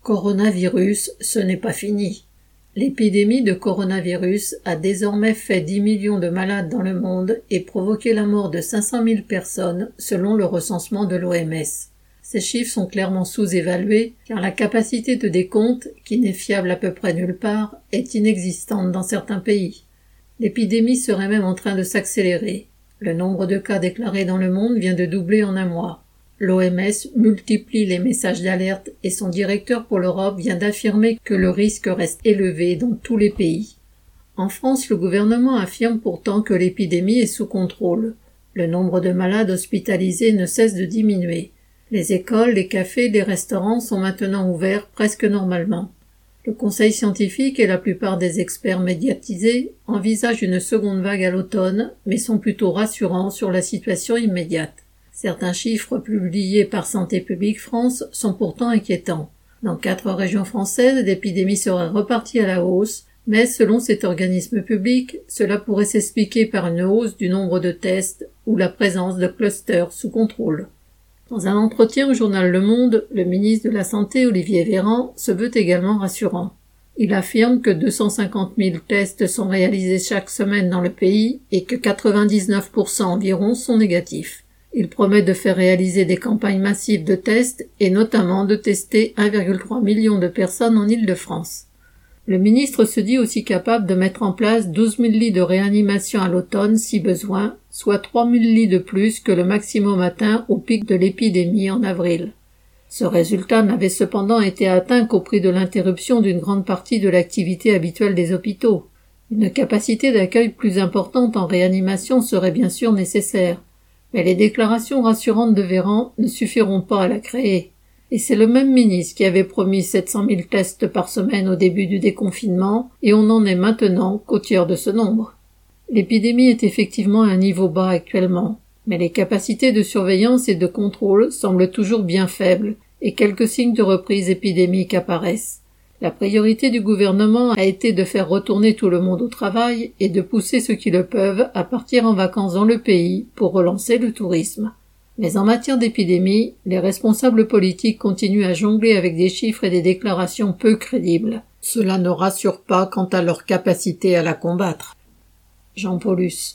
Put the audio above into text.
Coronavirus, ce n'est pas fini. L'épidémie de coronavirus a désormais fait 10 millions de malades dans le monde et provoqué la mort de 500 000 personnes selon le recensement de l'OMS. Ces chiffres sont clairement sous-évalués car la capacité de décompte, qui n'est fiable à peu près nulle part, est inexistante dans certains pays. L'épidémie serait même en train de s'accélérer. Le nombre de cas déclarés dans le monde vient de doubler en un mois. L'OMS multiplie les messages d'alerte et son directeur pour l'Europe vient d'affirmer que le risque reste élevé dans tous les pays. En France, le gouvernement affirme pourtant que l'épidémie est sous contrôle. Le nombre de malades hospitalisés ne cesse de diminuer. Les écoles, les cafés, les restaurants sont maintenant ouverts presque normalement. Le conseil scientifique et la plupart des experts médiatisés envisagent une seconde vague à l'automne, mais sont plutôt rassurants sur la situation immédiate. Certains chiffres publiés par Santé publique France sont pourtant inquiétants. Dans 4 régions françaises, l'épidémie serait repartie à la hausse, mais selon cet organisme public, cela pourrait s'expliquer par une hausse du nombre de tests ou la présence de clusters sous contrôle. Dans un entretien au journal Le Monde, le ministre de la Santé, Olivier Véran, se veut également rassurant. Il affirme que 250 000 tests sont réalisés chaque semaine dans le pays et que 99% environ sont négatifs. Il promet de faire réaliser des campagnes massives de tests et notamment de tester 1,3 million de personnes en Île-de-France. Le ministre se dit aussi capable de mettre en place 12 000 lits de réanimation à l'automne si besoin, soit 3 000 lits de plus que le maximum atteint au pic de l'épidémie en avril. Ce résultat n'avait cependant été atteint qu'au prix de l'interruption d'une grande partie de l'activité habituelle des hôpitaux. Une capacité d'accueil plus importante en réanimation serait bien sûr nécessaire. Mais les déclarations rassurantes de Véran ne suffiront pas à la créer. Et c'est le même ministre qui avait promis 700 000 tests par semaine au début du déconfinement, et on n'en est maintenant qu'au tiers de ce nombre. L'épidémie est effectivement à un niveau bas actuellement, mais les capacités de surveillance et de contrôle semblent toujours bien faibles, et quelques signes de reprise épidémique apparaissent. La priorité du gouvernement a été de faire retourner tout le monde au travail et de pousser ceux qui le peuvent à partir en vacances dans le pays pour relancer le tourisme. Mais en matière d'épidémie, les responsables politiques continuent à jongler avec des chiffres et des déclarations peu crédibles. Cela ne rassure pas quant à leur capacité à la combattre. Jean Paulus.